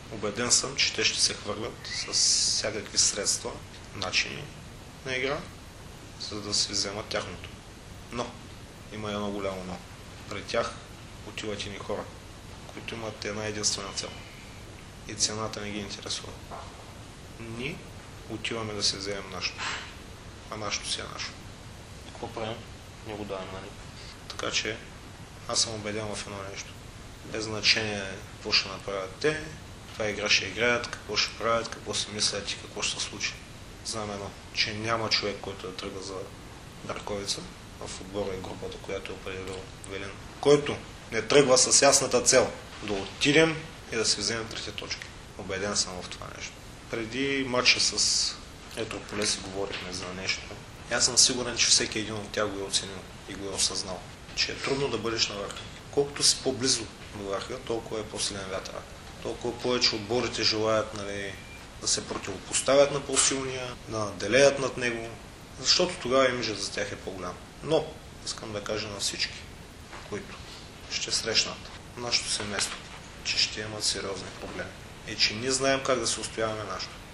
Убеден съм, че те ще се хвърлят с всякакви средства, начини на игра, за да се вземат тяхното. Но има едно голямо но. При тях отиват и ни хора, които имат една единствена цел. И цената не ги интересува. Ние отиваме да се вземем нашето. А нашето си е нашето. Какво правим? Не го даваме, нали? Така че аз съм убеден в едно нещо. Без значение какво ще направят те, каква игра ще играят, какво ще правят, какво си мислят и какво ще се случи. Знам едно, че няма човек, който да тръгва за Берковица в отбора и групата, която е определил Велин, който не тръгва с ясната цел да отидем и да си вземем 3 точки. Убеден съм в това нещо. Преди матча с Етрополе си говорихме за нещо. Аз съм сигурен, че всеки един от тях го е оценил и го е осъзнал, че е трудно да бъдеш на върха. Колкото си по-близо до върха, толкова е по-силен вятър. Толкова повече отборите желаят, нали, да се противопоставят на по-силния, да наделеят над него, защото тогава имиджът за тях е по-голям. Но искам да кажа на всички, които ще срещнат нашето семейство, че ще имат сериозни проблеми и че ние знаем как да се устояваме нашето.